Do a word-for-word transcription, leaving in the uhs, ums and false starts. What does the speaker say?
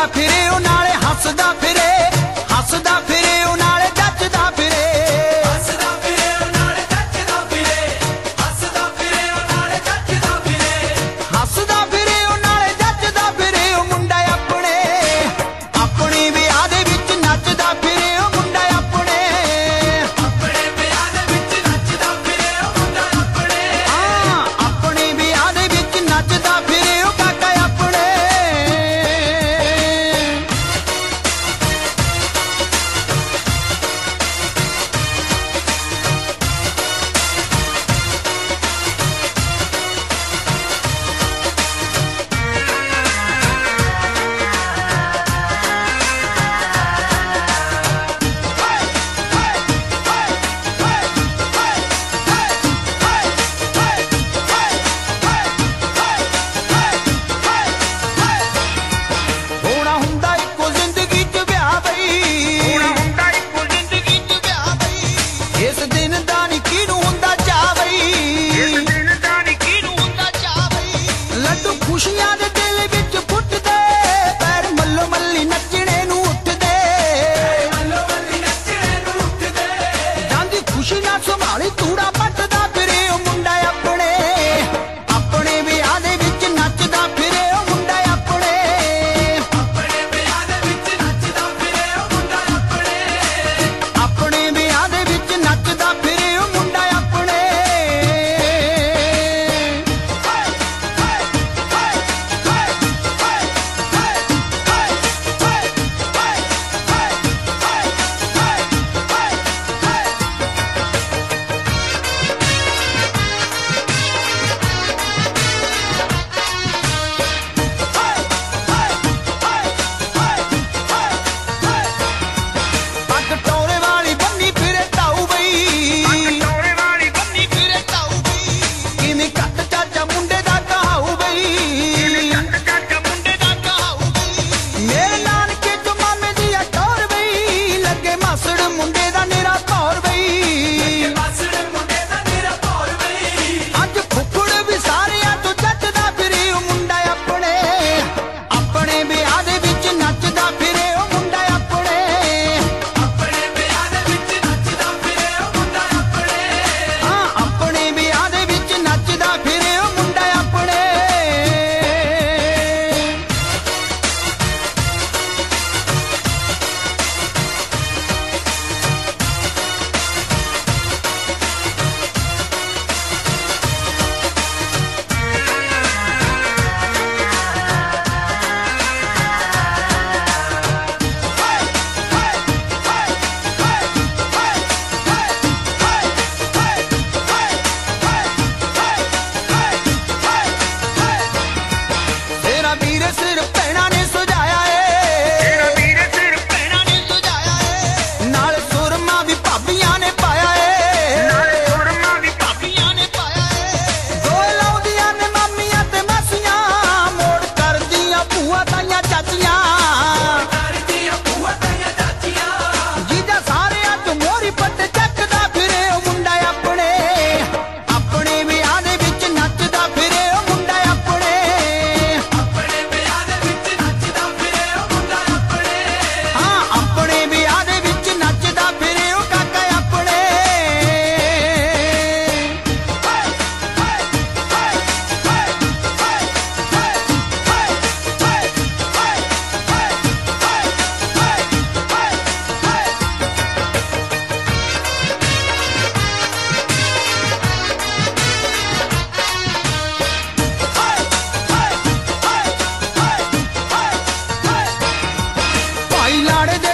ਨੱਚਦਾ ਫਿਰੇ ਉਹ ਨਾਲੇ ਹੱਸਦਾ ਫਿਰੇ, ਹੱਸਦਾ ਫਿਰੇ ਉਹ ਨਾਲੇ ਜੱਚਦਾ ਫਿਰੇ, ਹੱਸਦਾ ਫਿਰੇ ਉਹ ਨਾਲੇ ਜੱਚਦਾ ਫਿਰੇ, ਹੱਸਦਾ ਫਿਰੇ ਉਹ ਨਾਲੇ ਜੱਚਦਾ ਫਿਰੇ, ਹੱਸਦਾ ਫਿਰੇ ਉਹ ਨਾਲੇ ਜੱਚਦਾ ਫਿਰੇ ਉਹ ਮੁੰਡਾ ਆਪਣੇ, ਆਪਣੇ ਵਿਆਹ ਦੇ ਵਿੱਚ ਨੱਚਦਾ ਫਿਰੇ ਉਹ ਮੁੰਡਾ ਆਪਣੇ, ਆਪਣੇ ਵਿਆਹ ਦੇ ਵਿੱਚ ਨੱਚਦਾ ਫਿਰੇ ਉਹ ਮੁੰਡਾ ਆਪਣੇ, ਹਾਂ ਆਪਣੇ ਵਿਆਹ ਦੇ ਵਿੱਚ ਨੱਚਦਾ ਫਿਰੇ ਉਹ ਕਾਕਾ ਆਪਣੇ। ਹੋਣਾ ਹੁੰਦਾ ਇੱਕੋ ਜ਼ਿੰਦਗੀ 'ਚ ਵਿਆਹ ਬਈ, ਹੋਣਾ ਹੁੰਦਾ ਇੱਕੋ ਜ਼ਿੰਦਗੀ 'ਚ ਵਿਆਹ ਬਈ, ਇਸ ਦਿਨ ਦਾ ਨੀ ਕਿਹਨੂੰ ਹੁੰਦਾ ਚਾਅ ਬਈ, ਇਸ ਦਿਨ ਦਾ ਨੀ ਕਿਹਨੂੰ ਹੁੰਦਾ ਚਾਅ ਬਈ, ਲੱਡੂ ਖੁਸ਼ੀਆਂ ਦੇ ਦਿਲ ਵਿੱਚ ਫੁੱਟਦੇ, ਪੈਰ ਮੱਲੋ ਮੱਲੀ ਨੱਚਣੇ ਨੂੰ ਉੱਠਦੇ, ਮੱਲੋ ਮੱਲੀ ਨੱਚਣੇ ਨੂੰ ਉੱਠਦੇ, ਜਾਂਦੀ ਖੁਸ਼ੀ ਨਾਲ ਸੰਭਾਲੀ ਤੂੜਾ ਪੱਟਦਾ ਫਿਰੇ ਉਹ ਮੁੰਡਾ ਆਪਣੇ, ਆਪਣੇ ਵਿਆਹ ਦੇ ਵਿੱਚ ਨੱਚਦਾ ਫਿਰੇ ਉਹ ਮੁੰਡਾ ਆਪਣੇ, ਆਪਣੇ ਵਿਆਹ ਦੇ ਵਿੱਚ ਨੱਚਦਾ ਫਿਰੇ ਉਹ ਮੁੰਡਾ ਆਪਣੇ, ਆਪਣੇ ਵਿਆਹ ਦੇ ਵਿੱਚ ਨੱਚਦਾ ਫਿਰੇ ਉਹ ਮੁੰਡਾ ਆਪਣੇ। ਪੱਗ ਟੋਰੇ ਵਾਲੀ ਬੰਨੀ ਫਿਰੇ ਤਾਊ ਬਈ, ਪੱਗ ਟੋਰੇ ਵਾਲੀ ਬੰਨੀ ਫਿਰੇ ਤਾਊ ਬਈ, ਕਿਵੇਂ ਕੱਟ ਚਾਚਾ ਮੁੰਡੇ ਦਾ ਕਹਾਊ ਬਈ, ਕਿਵੇਂ ਕੱਟ ਚਾਚਾ ਮੁੰਡੇ ਦਾ ਕਹਾਊ ਬਈ, ਮੇਰੇ ਨਾਨਕੇ ਚ ਮਾਮੇ ਦੀ ਆ ਟੋਰ ਬਈ, ਲੱਗੇ ਮਾਸੜ ਮੁੰਡੇ ਦਾ ਨਿਰਾ ਧੌਰ ਬਈ, ਮਾਸੜ ਮੁੰਡੇ ਦਾ ਨਿਰਾ ਭੌਰ ਬਈ, ਅੱਜ ਫੁੱਫੜ ਵੀ ਸਾਰਿਆਂ ਤੋਂ ਜੱਟਦਾ ਫਿਰੇ ਉਹ ਮੁੰਡਾ ਆਪਣੇ, ਆਪਣੇ ਵਿਆਹ ਦੇ ਵਿੱਚ ਨੱਚਦਾ ਫਿਰੇ ਉਹ ਮੁੰਡਾ ਆਪਣੇ, ਆਪਣੇ ਵਿਆਹ ਦੇ ਵਿੱਚ ਨੱਚਦਾ ਫਿਰੇ ਉਹ ਮੁੰਡਾ ਆਪਣੇ, ਹਾਂ ਆਪਣੇ ਵਿਆਹ ਦੇ ਵਿੱਚ ਨੱਚਦਾ ਫਿਰੇ ਉਹ ਮੁੰਡਾ ਆਪਣੇ। ਤੇਰਾ ਵੀਰ ਸਿਰ ਭੈਣਾਂ ਨੇ ਸਜਾਇਆ ਏ, ਤੇਰਾ ਵੀਰ ਸਿਰ ਭੈਣਾਂ ਨੇ ਸਜਾਇਆ ਏ, ਨਾਲ ਸੁਰਮਾ ਵੀ ਭਾਬੀਆਂ ਨੇ ਪਾਇਆ ਏ, ਨਾਲ ਸੁਰਮਾ ਵੀ ਭਾਬੀਆਂ ਨੇ ਪਾਇਆ ਏ, ਦੋਏ ਲਾਉਂਦੀਆਂ ਨੇ ਮਾਮੀਆਂ ਤੇ ਮਾਸੀਆਂ, ਮੋੜ ਕਰਦੀਆਂ ਭੂਆ ਤਾਈਆਂ ਚਾਚੀਆਂ, ਕਰਦੀਆਂ ਭੂਆ ਤਾਈਆਂ ਚਾਚੀਆਂ, ਜੀਜਾ ਸਾਰਿਆਂ ਚ ਮੋਰੀ ਪੱਟ ਚੱਕਦਾ ਫਿਰੇ ਉਹ ਮੁੰਡਾ ਆਪਣੇ, ਆਪਣੇ ਵਿਆਹ ਦੇ ਵਿੱਚ ਨੱਚਦਾ ਫਿਰੇ ਉਹ ਮੁੰਡਾ ਆਪਣੇ, ਆਪਣੇ ਵਿਆਹ ਦੇ ਵਿੱਚ ਨੱਚਦਾ ਫਿਰੇ ਉਹ ਮੁੰਡਾ ਆਪਣੇ, ਹਾਂ ਆਪਣੇ ਵਿਆਹ ਦੇ ਵਿੱਚ ਨੱਚਦਾ ਫਿਰੇ ਉਹ ਕਾਕਾ ਆਪਣੇ। ਭਾਈ ਲਾੜੇ ਦੇ